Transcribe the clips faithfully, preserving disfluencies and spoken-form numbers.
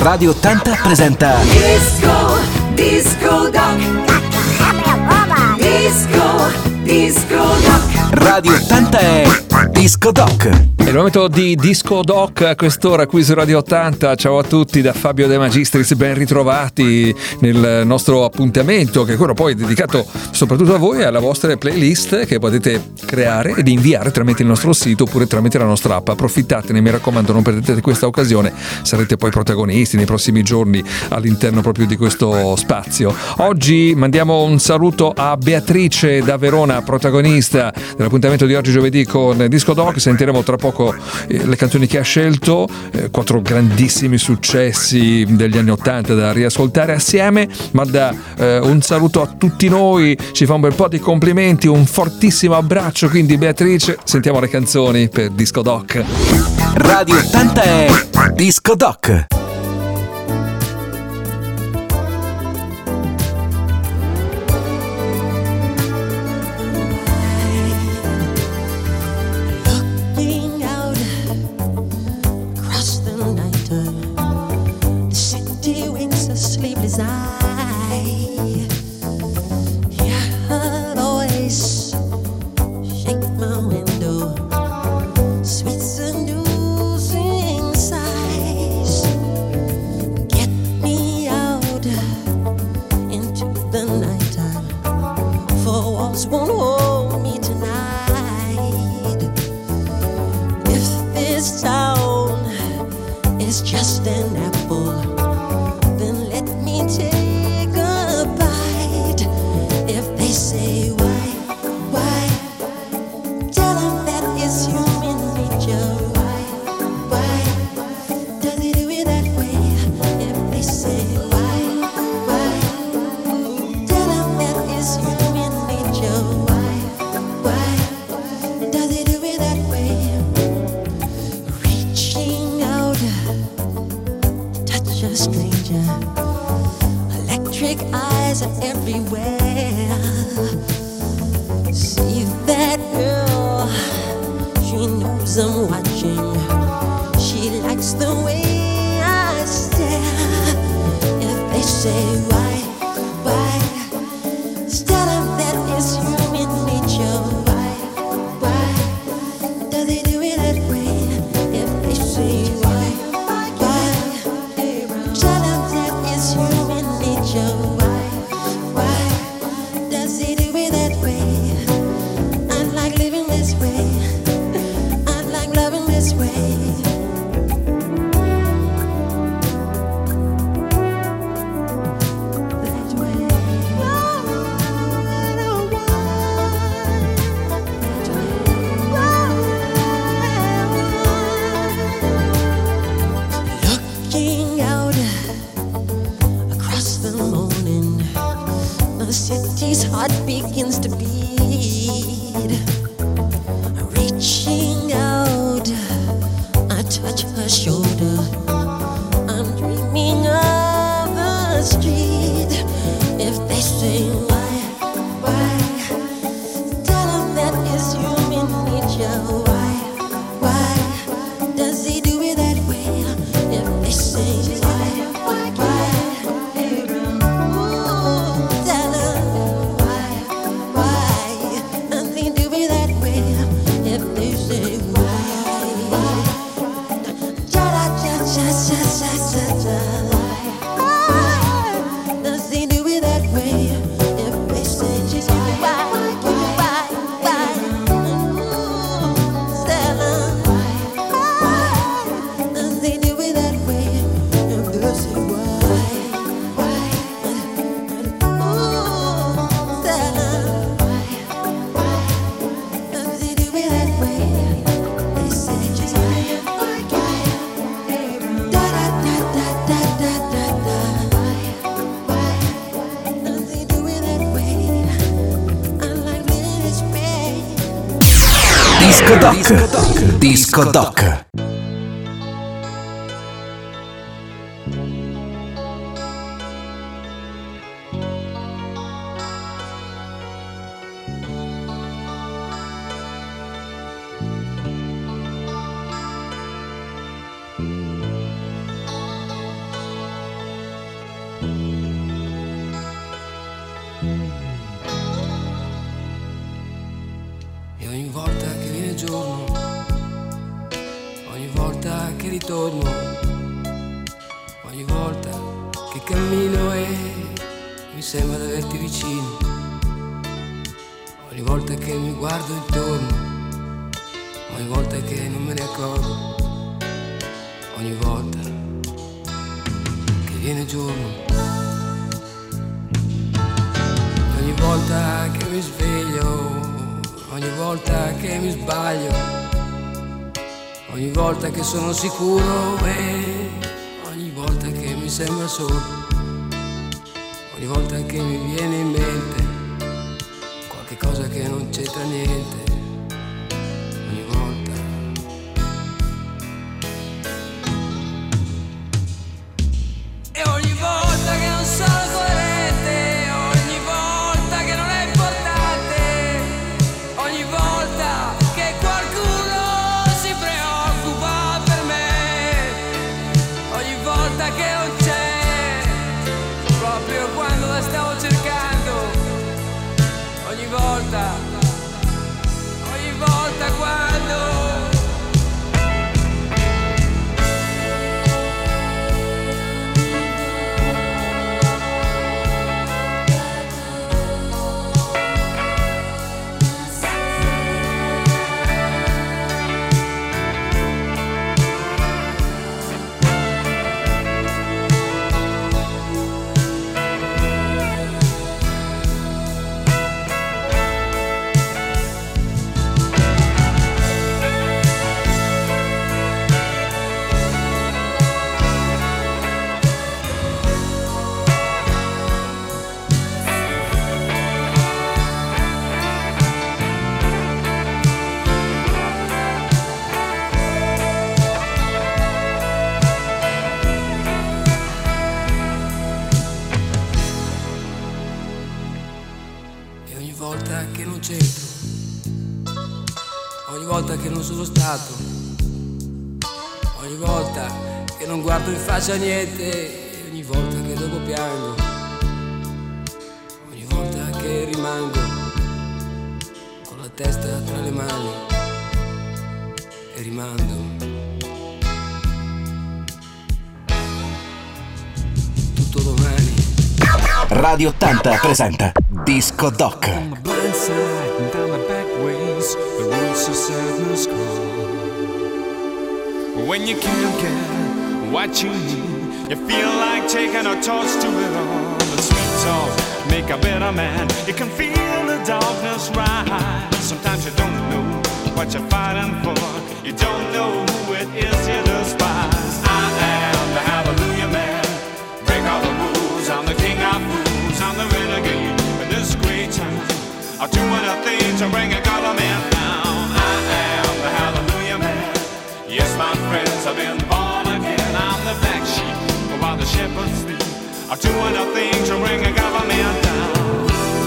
Radio ottanta presenta Disco, Disco Doc. Disco, Disco Doc. Radio ottanta è Disco Doc. È il momento di Disco Doc a quest'ora qui su Radio ottanta. Ciao a tutti da Fabio De Magistris, ben ritrovati nel nostro appuntamento, che è quello poi dedicato soprattutto a voi e alle vostre playlist che potete creare ed inviare tramite il nostro sito oppure tramite la nostra app. Approfittatene, mi raccomando, non perdete questa occasione, sarete poi protagonisti nei prossimi giorni all'interno proprio di questo spazio. Oggi mandiamo un saluto a Beatrice da Verona, protagonista dell'appuntamento di oggi giovedì con Disco Doc. Sentiremo tra poco eh, le canzoni che ha scelto, eh, quattro grandissimi successi degli anni ottanta da riascoltare assieme. Manda eh, un saluto a tutti noi, ci fa un bel po' di complimenti, un fortissimo abbraccio. Quindi Beatrice, sentiamo le canzoni per Disco Doc. Radio ottanta è Disco Doc. Disco Doc. Disco Doc. ritorno, ogni volta che cammino e mi sembra di averti vicino, ogni volta che mi guardo intorno, ogni volta che non me ne accorgo, ogni volta che viene giorno, ogni volta che mi sveglio, ogni volta che mi sbaglio, ogni volta che sono sicuro e ogni volta che mi sembra solo, ogni volta che mi viene in mente qualche cosa che non c'entra niente, ogni volta. E ogni volta che non sono coerente, ogni volta che non è importante, ogni volta che qualcuno si preoccupa per me, ogni volta che non c'è, proprio quando la stavo cercando, ogni volta, ogni volta quando che non c'entro, ogni volta che non sono stato, ogni volta che non guardo in faccia niente, ogni volta che dopo piango, ogni volta che rimango con la testa tra le mani e rimando tutto domani. Radio ottanta presenta Disco Doc. On the blind side and down the back ways, the roads to sadness call. When you can't get what you need, you feel like taking a torch to it all. The sweet talk make a better man. You can feel the darkness rise. Sometimes you don't know what you're fighting for. You don't know who it is you despise. I am the hallelujah man. Break all the rules. I'm the king of fools. I'm the renegade. This great time, I'll do anything to bring a government down. I am the hallelujah man. Yes, my friends, I've been born again. I'm the black sheep while the shepherds sleep. I'll do anything to bring a government down.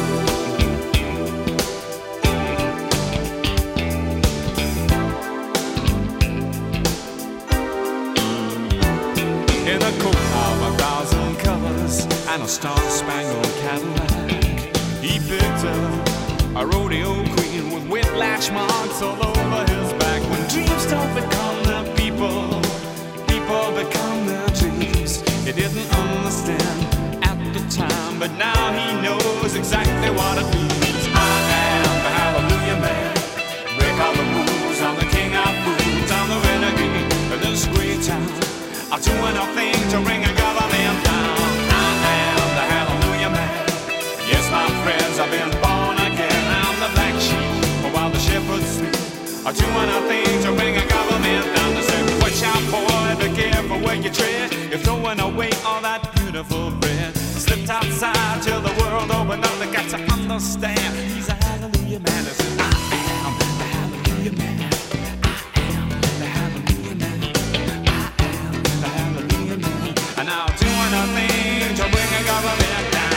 In a coat of a thousand colors and a star-spangled Cadillac, he picked up a rodeo queen with whiplash marks all over his back. When dreams don't become their people, people become their dreams. He didn't understand at the time, but now he knows exactly what it means. I am the hallelujah man. Break all the rules. I'm the king of fools. I'm the renegade of this great town. I'll do anything to bring a government down. I am the hallelujah man. Yes, my friends, I've been born again. I'm the black sheep while the shepherds sleep. I'll do anything to bring a government down. To say, watch out, boy, be careful where you tread. You're throwing away all that beautiful bread. Slipped outside till the world opened up. They got to understand he's a hallelujah man. I said, I am the hallelujah man. I am the hallelujah man. I am the hallelujah man. And I'll do anything to bring a government down.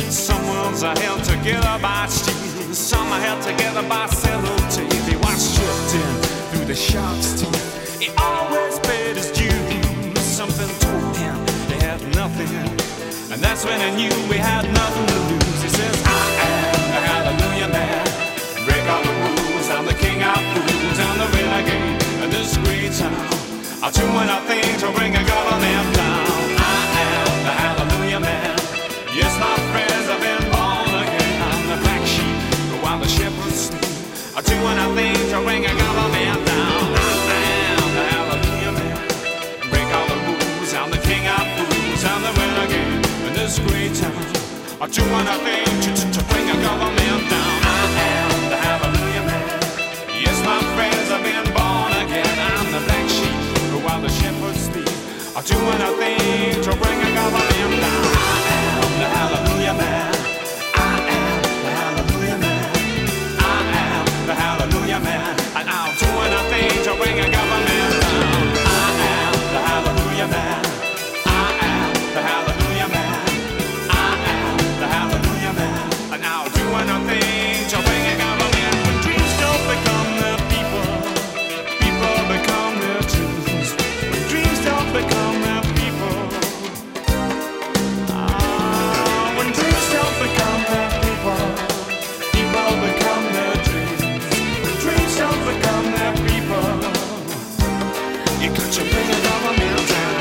Some worlds are held together by steel, some are held together by sellotape. He was tripped in through the shark's teeth. He always paid his dues. Something told him they had nothing, and that's when I knew we had nothing to lose. He says, I am the hallelujah man. Break all the rules. I'm the king of fools. I'm the renegade in this great town. I'll do anything to bring a government down. I am the hallelujah man. Yes, my friends, I've been born again. I'm the black sheep while the shepherds sleep. I'll do anything to bring a government down. I am the hallelujah man. Break all the rules. I'm the king of fools. I'm the renegade in this great town. I'll do anything to, to, to bring a government down. I am the hallelujah man. Yes, my friends, I've been born again. I'm the black sheep while the shepherds sleep. I'll do anything to bring a government down. I am the hallelujah man. I am the hallelujah man. I am the hallelujah man. And I'll do anything to bring a government down. I am the hallelujah man. I am the hallelujah man. I am the hallelujah man. And I'll do anything to bring a government. When dreams don't become the people, people become their dreams. When dreams don't become their people, ah, when dreams don't become their people, people become their dreams. When dreams don't become their people, you got to bring a government down.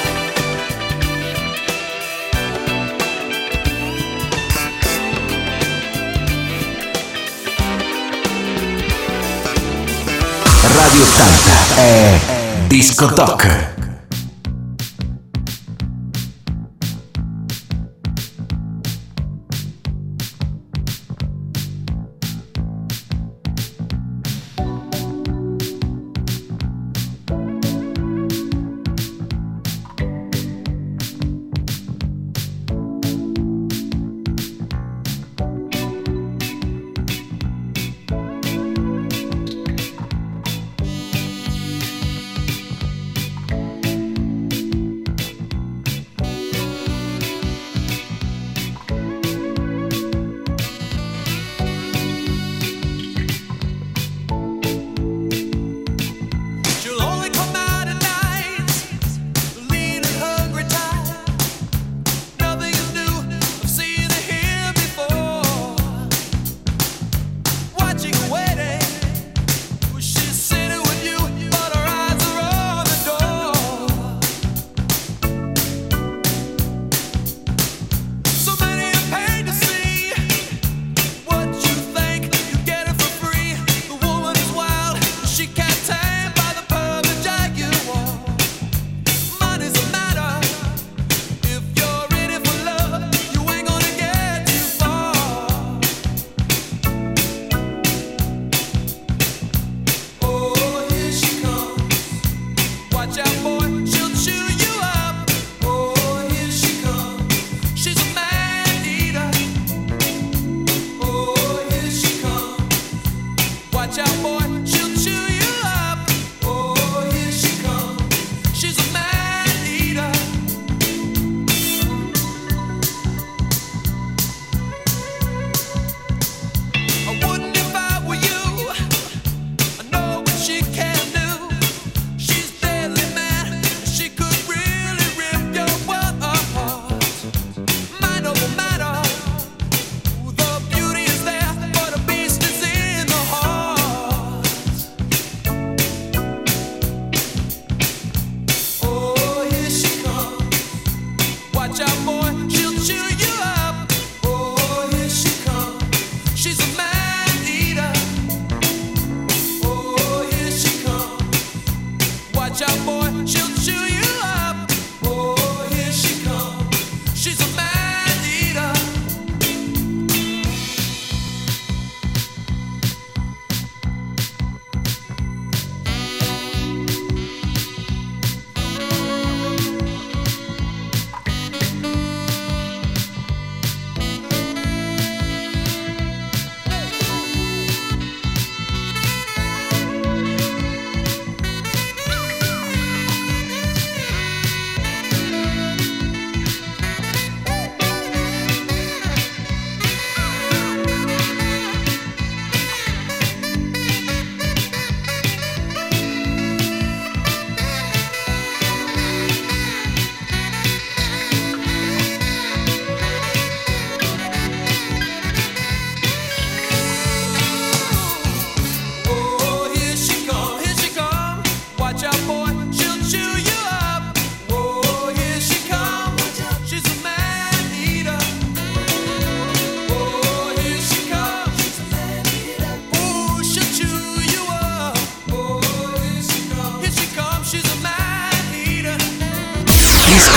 Radio ottanta è Disco Doc.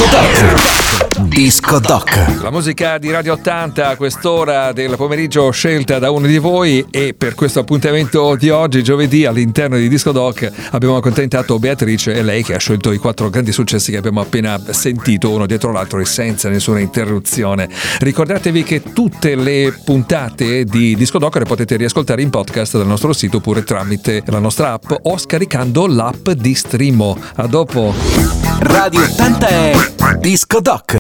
Doc. Disco Doc. La musica di Radio ottanta a quest'ora del pomeriggio scelta da uno di voi, e per questo appuntamento di oggi, giovedì, all'interno di Disco Doc abbiamo accontentato Beatrice, e lei che ha scelto i quattro grandi successi che abbiamo appena sentito uno dietro l'altro e senza nessuna interruzione. Ricordatevi che tutte le puntate di Disco Doc le potete riascoltare in podcast dal nostro sito oppure tramite la nostra app o scaricando l'app di Streamo. A dopo. Radio ottanta è Disco Doc.